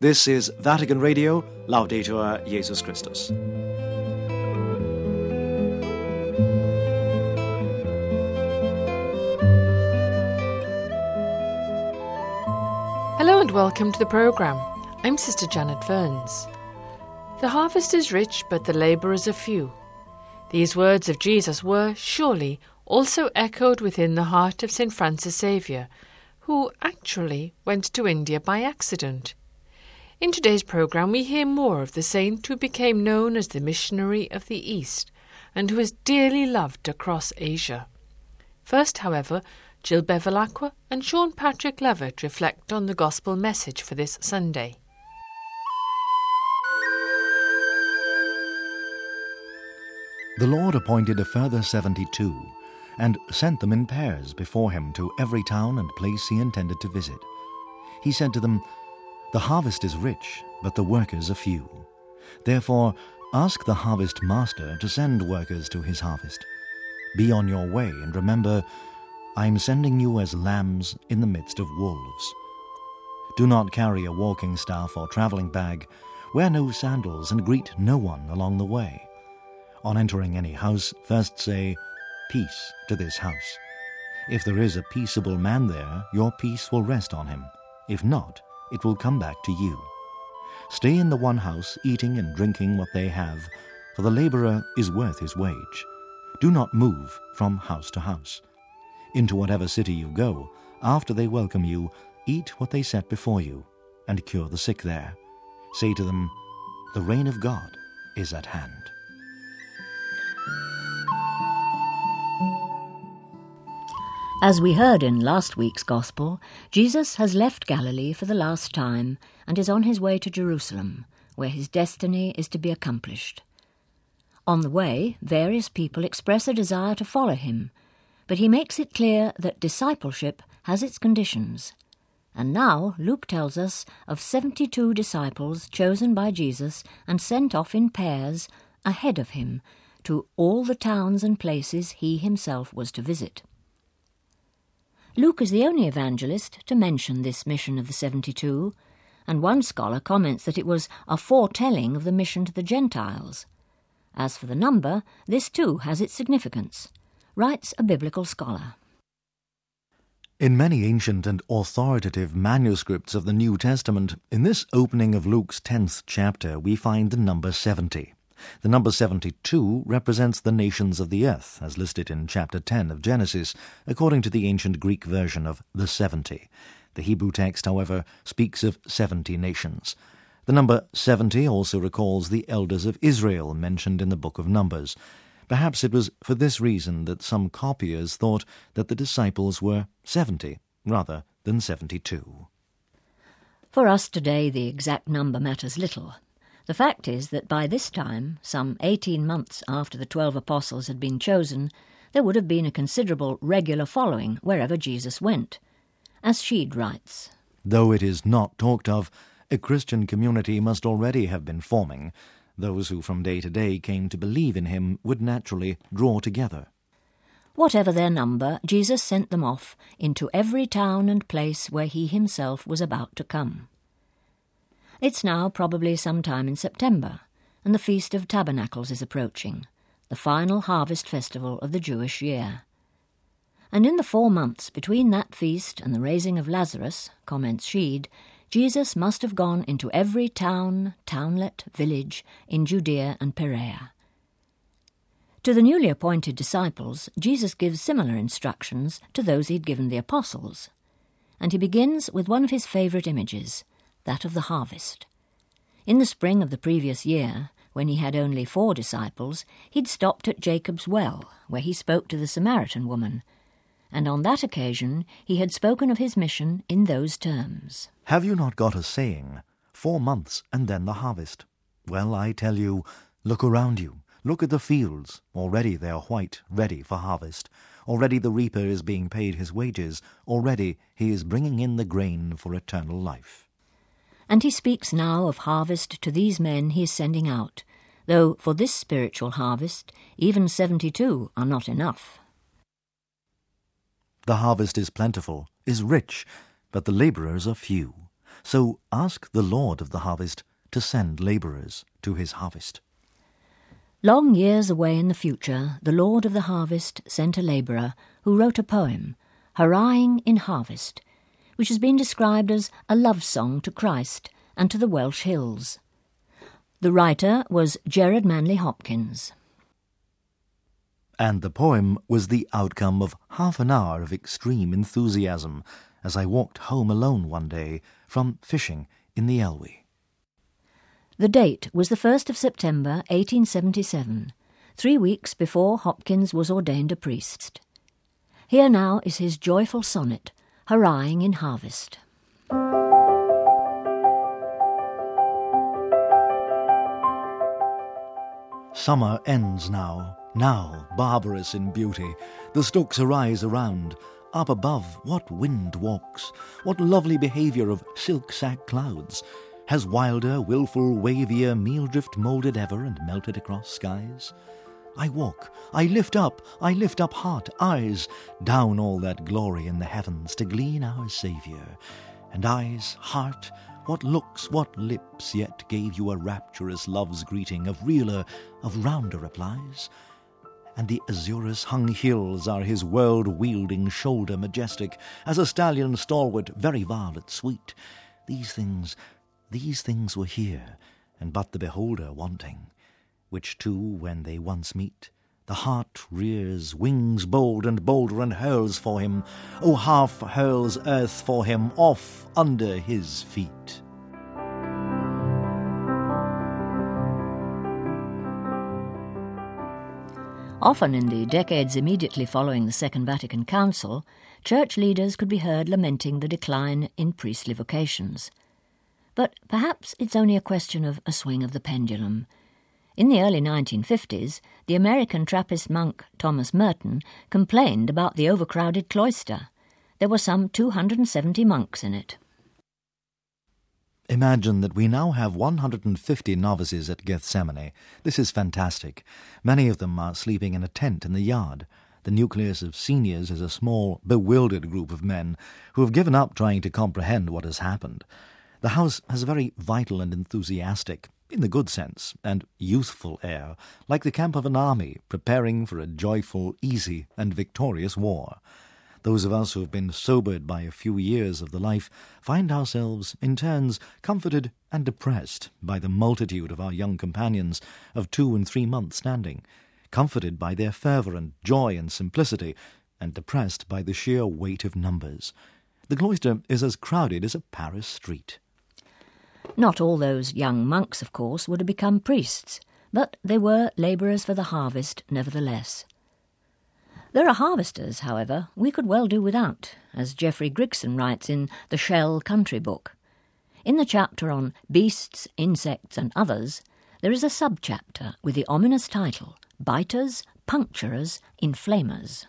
This is Vatican Radio, Laudetur Jesus Christus. Hello and welcome to the programme. I'm Sister Janet Burns. The harvest is rich, but the labourers are few. These words of Jesus were, surely, also echoed within the heart of St. Francis Xavier, who actually went to India by accident. In today's programme we hear more of the saint who became known as the missionary of the East and who is dearly loved across Asia. First, however, Jill Bevilacqua and Sean Patrick Lovett reflect on the gospel message for this Sunday. The Lord appointed a further 72 and sent them in pairs before him to every town and place he intended to visit. He said to them, "The harvest is rich, but the workers are few. Therefore, ask the harvest master to send workers to his harvest. Be on your way, and remember, I am sending you as lambs in the midst of wolves. Do not carry a walking staff or travelling bag. Wear no sandals and greet no one along the way. On entering any house, first say, 'Peace to this house.' If there is a peaceable man there, your peace will rest on him. If not, it will come back to you. Stay in the one house, eating and drinking what they have, for the labourer is worth his wage. Do not move from house to house. Into whatever city you go, after they welcome you, eat what they set before you, and cure the sick there. Say to them, 'The reign of God is at hand.'" As we heard in last week's Gospel, Jesus has left Galilee for the last time and is on his way to Jerusalem, where his destiny is to be accomplished. On the way, various people express a desire to follow him, but he makes it clear that discipleship has its conditions. And now Luke tells us of 72 disciples chosen by Jesus and sent off in pairs ahead of him to all the towns and places he himself was to visit. Luke is the only evangelist to mention this mission of the 72, and one scholar comments that it was a foretelling of the mission to the Gentiles. As for the number, this too has its significance, writes a biblical scholar. In many ancient and authoritative manuscripts of the New Testament, in this opening of Luke's 10th chapter, we find the number 70. The number 72 represents the nations of the earth, as listed in chapter 10 of Genesis, according to the ancient Greek version of the 70. The Hebrew text, however, speaks of 70 nations. The number 70 also recalls the elders of Israel mentioned in the book of Numbers. Perhaps it was for this reason that some copiers thought that the disciples were 70 rather than 72. For us today, the exact number matters little. The fact is that by this time, some 18 months after the 12 apostles had been chosen, there would have been a considerable regular following wherever Jesus went. As Sheed writes, "Though it is not talked of, a Christian community must already have been forming. Those who from day to day came to believe in him would naturally draw together." Whatever their number, Jesus sent them off into every town and place where he himself was about to come. It's now probably sometime in September, and the Feast of Tabernacles is approaching, the final harvest festival of the Jewish year. And in the 4 months between that feast and the raising of Lazarus, comments Sheed, Jesus must have gone into every town, townlet, village in Judea and Perea. To the newly appointed disciples, Jesus gives similar instructions to those he'd given the apostles, and he begins with one of his favourite images, that of the harvest. In the spring of the previous year, when he had only 4 disciples, he'd stopped at Jacob's well, where he spoke to the Samaritan woman, and on that occasion he had spoken of his mission in those terms. "Have you not got a saying, 4 months and then the harvest? Well, I tell you, look around you, look at the fields, already they are white, ready for harvest. Already the reaper is being paid his wages, already he is bringing in the grain for eternal life." And he speaks now of harvest to these men he is sending out, though for this spiritual harvest even 72 are not enough. The harvest is plentiful, is rich, but the labourers are few. So ask the Lord of the harvest to send labourers to his harvest. Long years away in the future, the Lord of the harvest sent a labourer who wrote a poem, Hurrahing in Harvest, which has been described as a love song to Christ and to the Welsh hills. The writer was Gerard Manley Hopkins. And the poem was the outcome of half an hour of extreme enthusiasm as I walked home alone one day from fishing in the Elwy. The date was the 1st of September 1877, 3 weeks before Hopkins was ordained a priest. Here now is his joyful sonnet, Hurrahing in Harvest. Summer ends now, barbarous in beauty, the stooks arise around. Up above, what wind walks, what lovely behaviour of silk-sack clouds. Has wilder, wilful, wavier meal-drift moulded ever and melted across skies? I walk, I lift up heart, eyes, down all that glory in the heavens to glean our Saviour. And eyes, heart, what looks, what lips yet gave you a rapturous love's greeting of realer, of rounder replies? And the azurous-hung hills are his world-wielding shoulder majestic, as a stallion stalwart, very varlet sweet. These things were here, and but the beholder wanting, which two, when they once meet, the heart rears wings bold and bolder and hurls for him, oh, half hurls earth for him off under his feet. Often in the decades immediately following the Second Vatican Council, church leaders could be heard lamenting the decline in priestly vocations. But perhaps it's only a question of a swing of the pendulum. In the early 1950s, the American Trappist monk Thomas Merton complained about the overcrowded cloister. There were some 270 monks in it. Imagine that we now have 150 novices at Gethsemane. This is fantastic. Many of them are sleeping in a tent in the yard. The nucleus of seniors is a small, bewildered group of men who have given up trying to comprehend what has happened. The house has a very vital and enthusiastic, in the good sense, and youthful air, like the camp of an army preparing for a joyful, easy, and victorious war. Those of us who have been sobered by a few years of the life find ourselves, in turns, comforted and depressed by the multitude of our young companions of 2 and 3 months standing, comforted by their fervour and joy and simplicity, and depressed by the sheer weight of numbers. The cloister is as crowded as a Paris street. Not all those young monks, of course, would have become priests, but they were labourers for the harvest nevertheless. There are harvesters, however, we could well do without, as Geoffrey Grigson writes in the Shell Country Book. In the chapter on beasts, insects and others, there is a subchapter with the ominous title, Biters, Puncturers, Inflamers.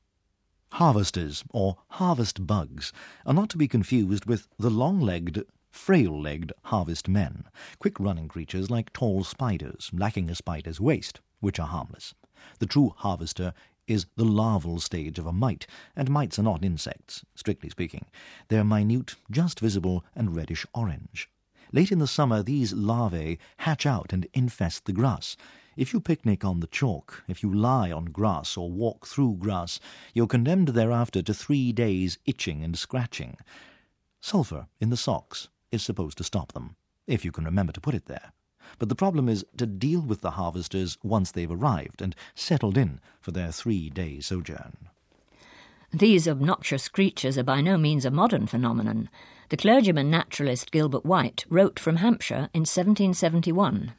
Harvesters, or harvest bugs, are not to be confused with the long-legged, frail-legged harvest men, quick-running creatures like tall spiders, lacking a spider's waist, which are harmless. The true harvester is the larval stage of a mite, and mites are not insects, strictly speaking. They are minute, just visible, and reddish-orange. Late in the summer, these larvae hatch out and infest the grass. If you picnic on the chalk, if you lie on grass or walk through grass, you're condemned thereafter to 3 days itching and scratching. Sulphur in the socks is supposed to stop them, if you can remember to put it there. But the problem is to deal with the harvesters once they've arrived and settled in for their 3-day sojourn. These obnoxious creatures are by no means a modern phenomenon. The clergyman naturalist Gilbert White wrote from Hampshire in 1771.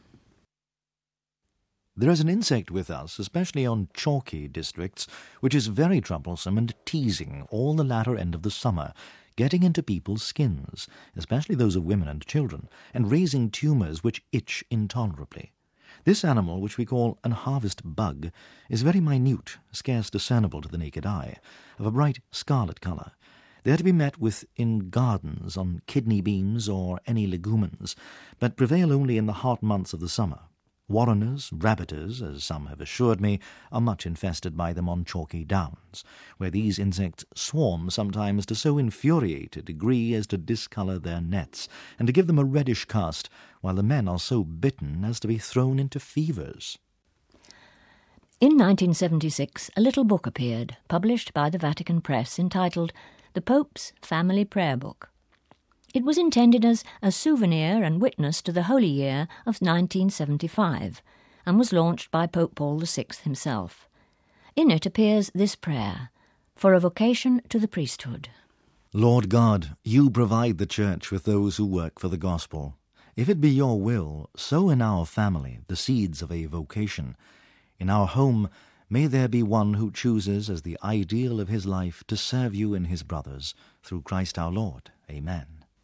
There is an insect with us, especially on chalky districts, which is very troublesome and teasing all the latter end of the summer, getting into people's skins, especially those of women and children, and raising tumours which itch intolerably. This animal, which we call an harvest bug, is very minute, scarce discernible to the naked eye, of a bright scarlet colour. They are to be met with in gardens, on kidney beans or any legumens, but prevail only in the hot months of the summer. Warreners, rabbiters, as some have assured me, are much infested by them on chalky downs, where these insects swarm sometimes to so infuriate a degree as to discolour their nets, and to give them a reddish cast, while the men are so bitten as to be thrown into fevers. In 1976, a little book appeared, published by the Vatican Press, entitled The Pope's Family Prayer Book. It was intended as a souvenir and witness to the Holy Year of 1975, and was launched by Pope Paul VI himself. In it appears this prayer, for a vocation to the priesthood. Lord God, you provide the Church with those who work for the gospel. If it be your will, sow in our family the seeds of a vocation. In our home, may there be one who chooses as the ideal of his life to serve you and his brothers, through Christ our Lord. Amen.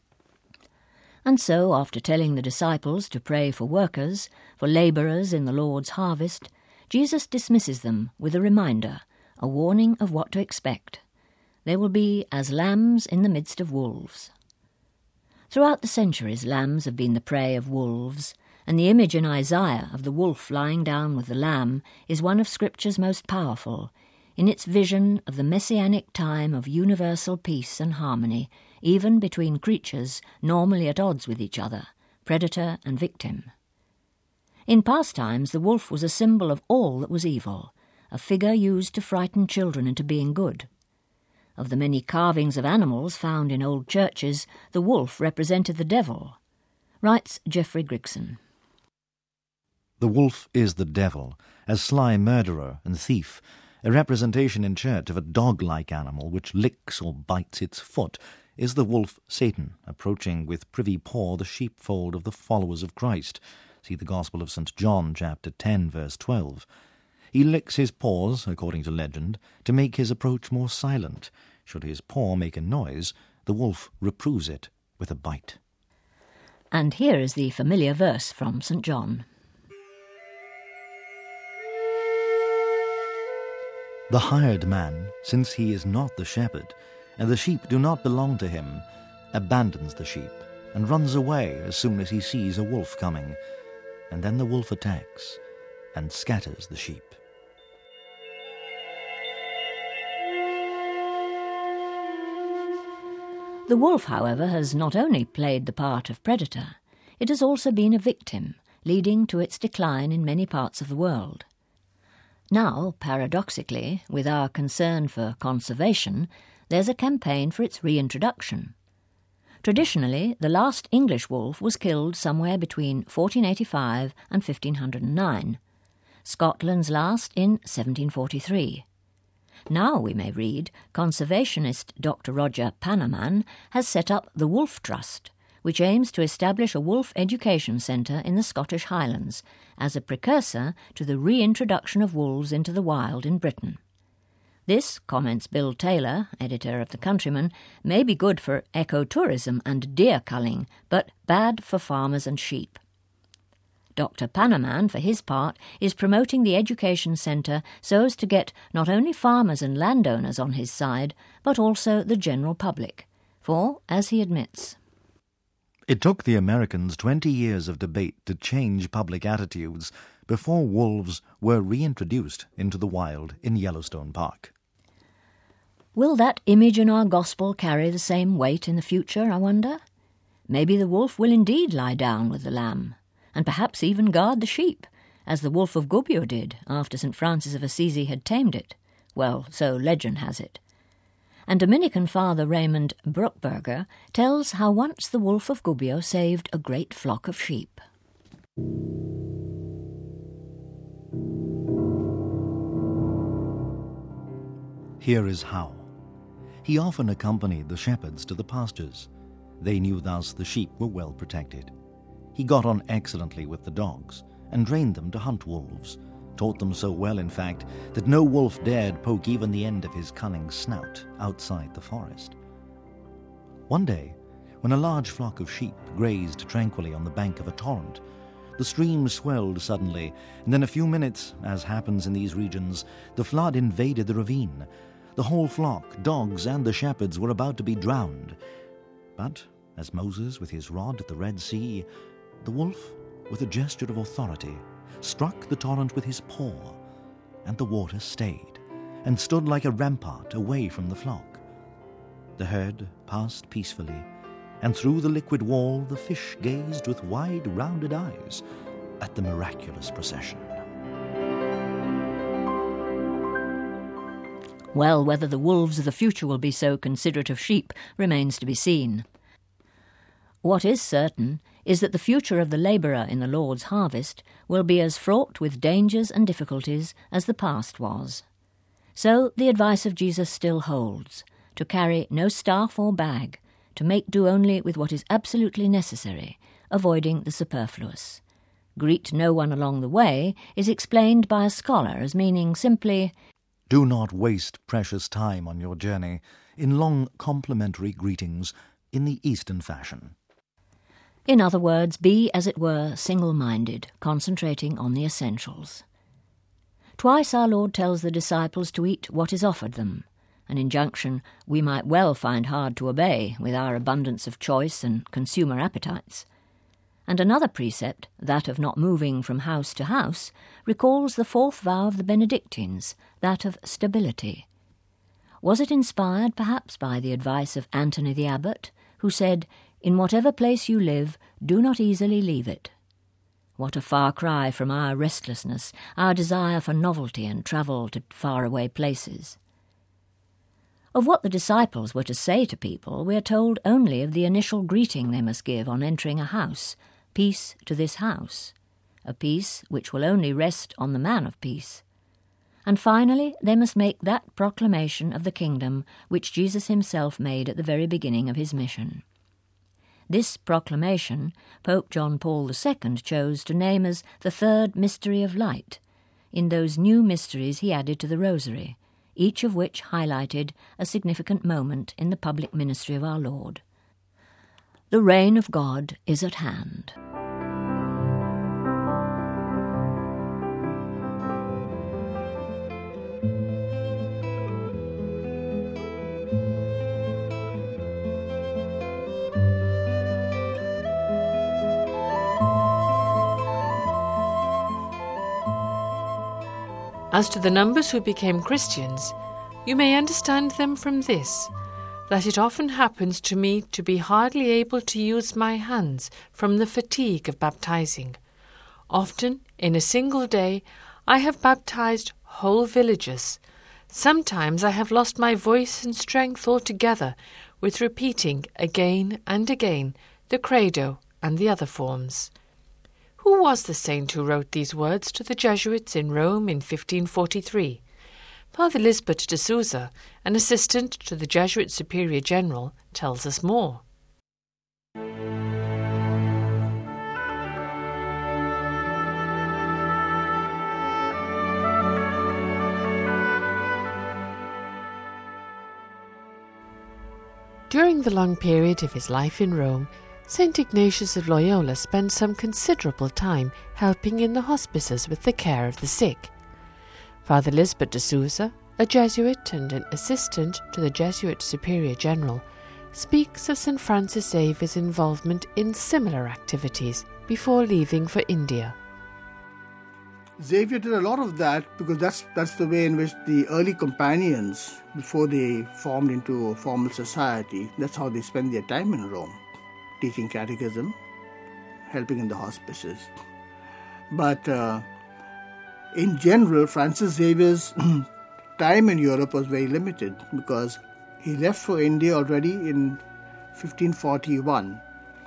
And so, after telling the disciples to pray for workers, for labourers in the Lord's harvest, Jesus dismisses them with a reminder, a warning of what to expect. They will be as lambs in the midst of wolves. Throughout the centuries, lambs have been the prey of wolves, and the image in Isaiah of the wolf lying down with the lamb is one of Scripture's most powerful, in its vision of the messianic time of universal peace and harmony, even between creatures normally at odds with each other, predator and victim. In past times, the wolf was a symbol of all that was evil, a figure used to frighten children into being good. Of the many carvings of animals found in old churches, the wolf represented the devil, writes Geoffrey Grigson. The wolf is the devil, a sly murderer and thief, a representation in church of a dog-like animal which licks or bites its foot, is the wolf Satan, approaching with privy paw the sheepfold of the followers of Christ. See the Gospel of St. John, chapter 10, verse 12. He licks his paws, according to legend, to make his approach more silent. Should his paw make a noise, the wolf reproves it with a bite. And here is the familiar verse from St. John. The hired man, since he is not the shepherd, and the sheep do not belong to him, abandons the sheep, and runs away as soon as he sees a wolf coming. And then the wolf attacks, and scatters the sheep. The wolf, however, has not only played the part of predator, it has also been a victim, leading to its decline in many parts of the world. Now, paradoxically, with our concern for conservation, there's a campaign for its reintroduction. Traditionally, the last English wolf was killed somewhere between 1485 and 1509, Scotland's last in 1743. Now, we may read, conservationist Dr. Roger Pannaman has set up the Wolf Trust, which aims to establish a wolf education centre in the Scottish Highlands as a precursor to the reintroduction of wolves into the wild in Britain. This, comments Bill Taylor, editor of The Countryman, may be good for ecotourism and deer culling, but bad for farmers and sheep. Dr. Pannaman, for his part, is promoting the education centre so as to get not only farmers and landowners on his side, but also the general public. For, as he admits, it took the Americans 20 years of debate to change public attitudes before wolves were reintroduced into the wild in Yellowstone Park. Will that image in our gospel carry the same weight in the future, I wonder? Maybe the wolf will indeed lie down with the lamb, and perhaps even guard the sheep, as the wolf of Gubbio did after St. Francis of Assisi had tamed it. Well, so legend has it. And Dominican Father Raymond Bruckberger tells how once the wolf of Gubbio saved a great flock of sheep. Here is how. He often accompanied the shepherds to the pastures. They knew thus the sheep were well protected. He got on excellently with the dogs, and trained them to hunt wolves, taught them so well, in fact, that no wolf dared poke even the end of his cunning snout outside the forest. One day, when a large flock of sheep grazed tranquilly on the bank of a torrent, the stream swelled suddenly, and in a few minutes, as happens in these regions, the flood invaded the ravine. The whole flock, dogs and the shepherds, were about to be drowned. But, as Moses with his rod at the Red Sea, the wolf, with a gesture of authority, struck the torrent with his paw, and the water stayed, and stood like a rampart away from the flock. The herd passed peacefully, and through the liquid wall the fish gazed with wide, rounded eyes at the miraculous procession. Well, whether the wolves of the future will be so considerate of sheep remains to be seen. What is certain is that the future of the labourer in the Lord's harvest will be as fraught with dangers and difficulties as the past was. So the advice of Jesus still holds, to carry no staff or bag, to make do only with what is absolutely necessary, avoiding the superfluous. Greet no one along the way is explained by a scholar as meaning simply, do not waste precious time on your journey in long complimentary greetings in the Eastern fashion. In other words, be, as it were, single-minded, concentrating on the essentials. Twice our Lord tells the disciples to eat what is offered them, an injunction we might well find hard to obey with our abundance of choice and consumer appetites. And another precept, that of not moving from house to house, recalls the fourth vow of the Benedictines, that of stability. Was it inspired, perhaps, by the advice of Anthony the Abbot, who said, "In whatever place you live, do not easily leave it"? What a far cry from our restlessness, our desire for novelty and travel to faraway places. Of what the disciples were to say to people, we are told only of the initial greeting they must give on entering a house, "Peace to this house," a peace which will only rest on the man of peace. And finally, they must make that proclamation of the kingdom which Jesus himself made at the very beginning of his mission. This proclamation Pope John Paul II chose to name as the third mystery of light. In those new mysteries he added to the Rosary, each of which highlighted a significant moment in the public ministry of our Lord. The reign of God is at hand. As to the numbers who became Christians, you may understand them from this, that it often happens to me to be hardly able to use my hands from the fatigue of baptizing. Often, in a single day, I have baptized whole villages. Sometimes I have lost my voice and strength altogether with repeating again and again the Credo and the other forms. Who was the saint who wrote these words to the Jesuits in Rome in 1543? Father Lisbeth de Souza, an assistant to the Jesuit Superior General, tells us more. During the long period of his life in Rome, St. Ignatius of Loyola spent some considerable time helping in the hospices with the care of the sick. Father Lisbeth de Souza, a Jesuit and an assistant to the Jesuit Superior General, speaks of St. Francis Xavier's involvement in similar activities before leaving for India. Xavier did a lot of that because that's the way in which the early companions, before they formed into a formal society, that's how they spent their time in Rome. Teaching catechism, helping in the hospices. But in general, Francis Xavier's time in Europe was very limited because he left for India already in 1541.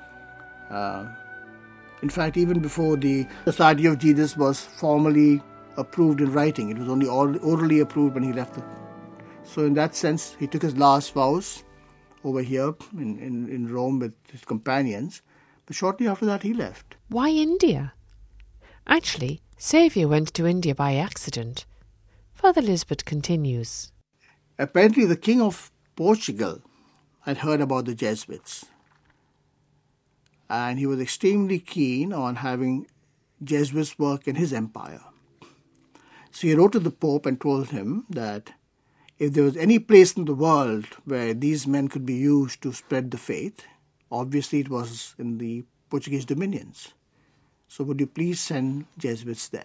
In fact, even before the Society of Jesus was formally approved in writing, it was only orally approved when he left. So in that sense, he took his last vows over here in Rome with his companions, but shortly after that he left. Why India? Actually, Xavier went to India by accident. Father Lisbeth continues. Apparently the King of Portugal had heard about the Jesuits, and he was extremely keen on having Jesuits work in his empire. So he wrote to the Pope and told him that if there was any place in the world where these men could be used to spread the faith, obviously it was in the Portuguese dominions. So would you please send Jesuits there?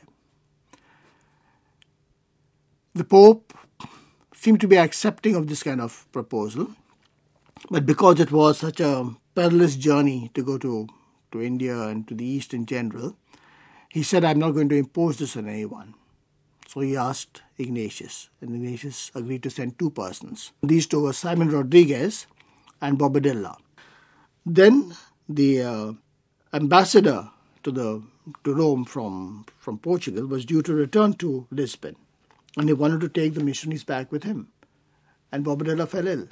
The Pope seemed to be accepting of this kind of proposal, but because it was such a perilous journey to go to India and to the East in general, he said, I'm not going to impose this on anyone. So he asked Ignatius, and Ignatius agreed to send 2 persons. These 2 were Simon Rodriguez and Bobadilla. Then the ambassador to Rome from Portugal was due to return to Lisbon, and he wanted to take the missionaries back with him. And Bobadilla fell ill.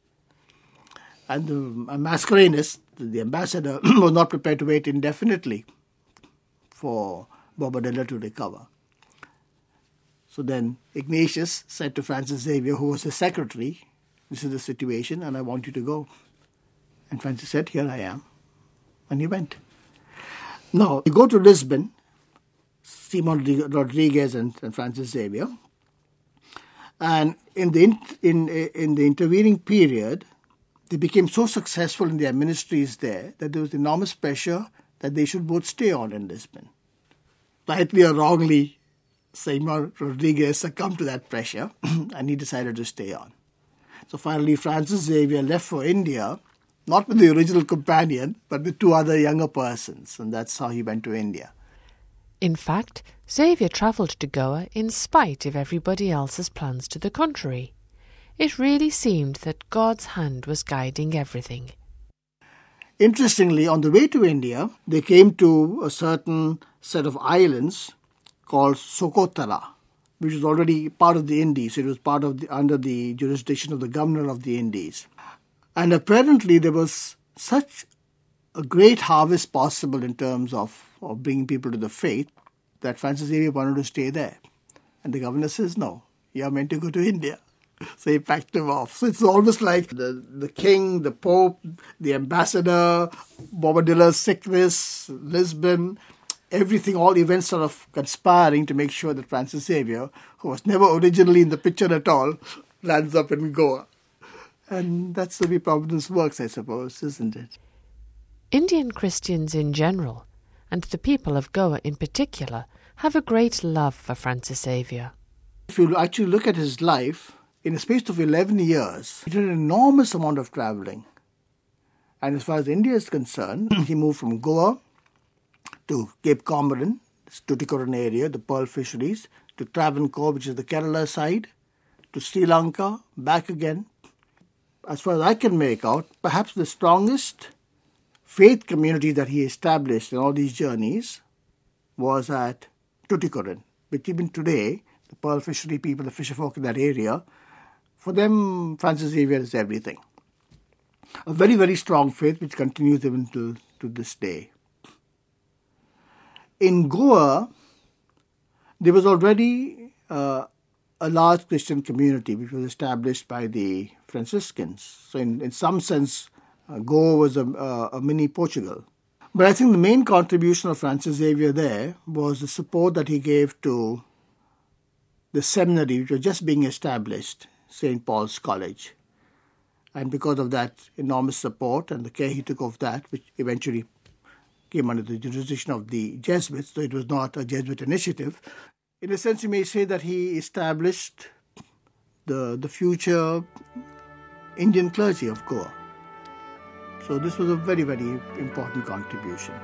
And the Mascarenhas, the ambassador, was not prepared to wait indefinitely for Bobadilla to recover. So then Ignatius said to Francis Xavier, who was his secretary, this is the situation and I want you to go. And Francis said, here I am. And he went. Now, you go to Lisbon, Simon Rodriguez and Francis Xavier, and in the intervening period, they became so successful in their ministries there that there was enormous pressure that they should both stay on in Lisbon. Rightly or wrongly, Simon Rodriguez succumbed to that pressure and he decided to stay on. So finally, Francis Xavier left for India, not with the original companion, but with 2 other younger persons, and that's how he went to India. In fact, Xavier travelled to Goa in spite of everybody else's plans to the contrary. It really seemed that God's hand was guiding everything. Interestingly, on the way to India, they came to a certain set of islands called Socotra, which was already part of the Indies. It was under the jurisdiction of the governor of the Indies. And apparently there was such a great harvest possible in terms of bringing people to the faith that Francis Xavier wanted to stay there. And the governor says, no, you are meant to go to India. So he packed him off. So it's almost like the king, the pope, the ambassador, Bobadilla's sickness, Lisbon, everything, all events sort of conspiring to make sure that Francis Xavier, who was never originally in the picture at all, lands up in Goa. And that's the way Providence works, I suppose, isn't it? Indian Christians in general, and the people of Goa in particular, have a great love for Francis Xavier. If you actually look at his life, in a space of 11 years, he did an enormous amount of travelling. And as far as India is concerned, he moved from Goa to Cape Comorin, this Tuticorin area, the pearl fisheries, to Travancore, which is the Kerala side, to Sri Lanka, back again. As far as I can make out, perhaps the strongest faith community that he established in all these journeys was at Tuticorin, which even today, the pearl fishery people, the fisherfolk in that area, for them, Francis Xavier is everything. A very, very strong faith which continues even to this day. In Goa, there was already a large Christian community which was established by the Franciscans. So in some sense, Goa was a mini Portugal. But I think the main contribution of Francis Xavier there was the support that he gave to the seminary which was just being established, St. Paul's College. And because of that enormous support and the care he took of that, which eventually came under the jurisdiction of the Jesuits, so it was not a Jesuit initiative, in a sense you may say that he established the future Indian clergy of Goa. So this was a very, very important contribution.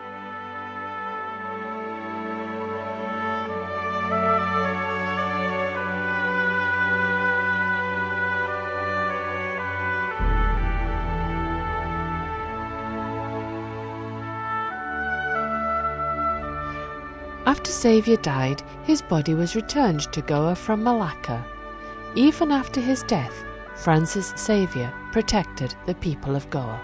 After Xavier died, his body was returned to Goa from Malacca. Even after his death, Francis Xavier protected the people of Goa.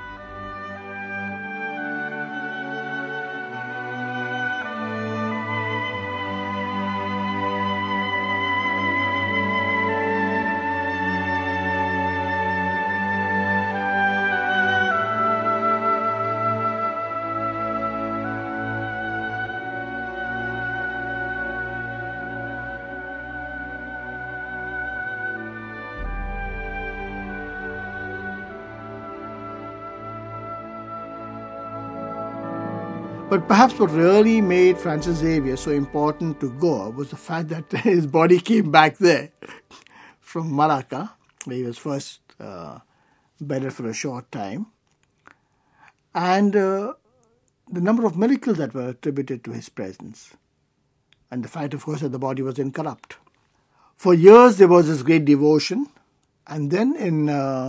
But perhaps what really made Francis Xavier so important to Goa was the fact that his body came back there from Malacca, where he was first bedded for a short time. And the number of miracles that were attributed to his presence. And the fact, of course, that the body was incorrupt. For years there was this great devotion, and then in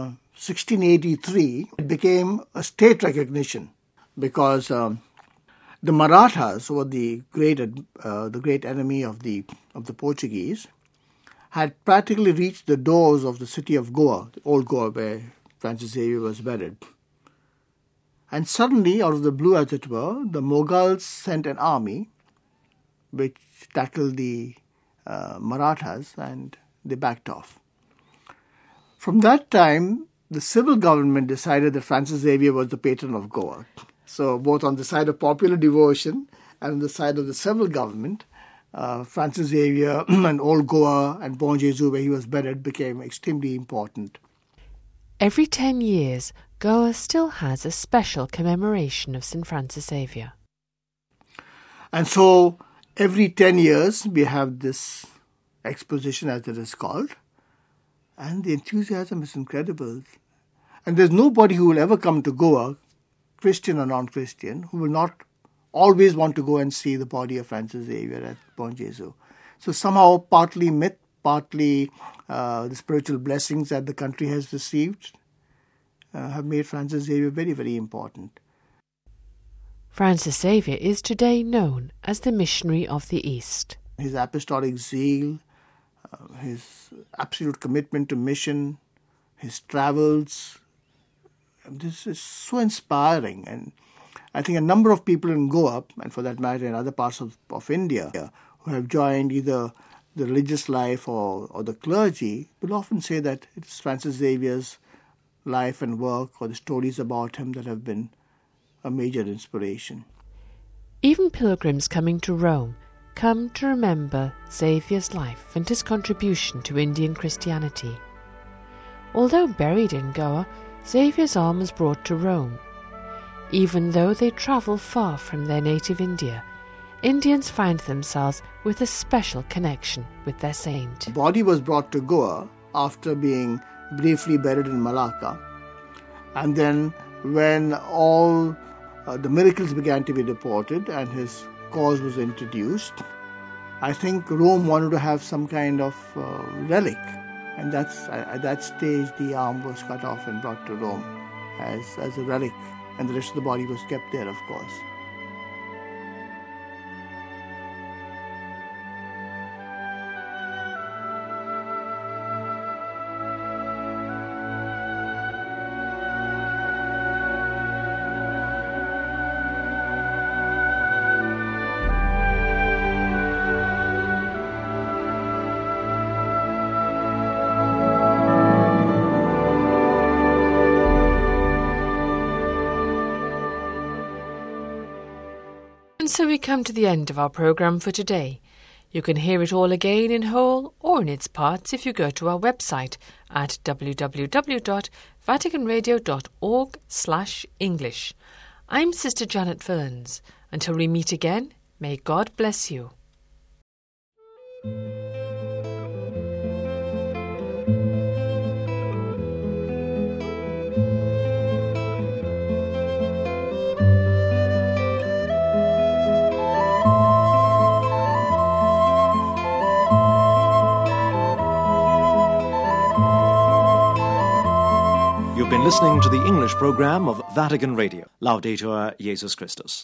1683 it became a state recognition, because the Marathas, who were the great enemy of the Portuguese, had practically reached the doors of the city of Goa, old Goa, where Francis Xavier was buried. And suddenly, out of the blue as it were, the Mughals sent an army which tackled the Marathas, and they backed off. From that time, the civil government decided that Francis Xavier was the patron of Goa. So both on the side of popular devotion and on the side of the civil government, Francis Xavier and Old Goa and Bon Jesus, where he was buried, became extremely important. Every 10 years, Goa still has a special commemoration of St. Francis Xavier. And so every 10 years we have this exposition, as it is called, and the enthusiasm is incredible. And there's nobody who will ever come to Goa, Christian or non-Christian, who will not always want to go and see the body of Francis Xavier at Bon Jesus. So somehow, partly myth, partly the spiritual blessings that the country has received have made Francis Xavier very, very important. Francis Xavier is today known as the missionary of the East. His apostolic zeal, his absolute commitment to mission, his travels, this is so inspiring. And I think a number of people in Goa, and for that matter in other parts of India, who have joined either the religious life or the clergy, will often say that it's Francis Xavier's life and work or the stories about him that have been a major inspiration. Even pilgrims coming to Rome come to remember Xavier's life and his contribution to Indian Christianity. Although buried in Goa, Xavier's arm was brought to Rome. Even though they travel far from their native India, Indians find themselves with a special connection with their saint. The body was brought to Goa after being briefly buried in Malacca. And then when all the miracles began to be reported and his cause was introduced, I think Rome wanted to have some kind of relic. And that's at that stage the arm was cut off and brought to Rome as a relic. And the rest of the body was kept there, of course. And so we come to the end of our programme for today. You can hear it all again in whole or in its parts if you go to our website at www.vaticanradio.org/English. I'm Sister Janet Ferns. Until we meet again, may God bless you. You've been listening to the English program of Vatican Radio. Laudetur Jesus Christus.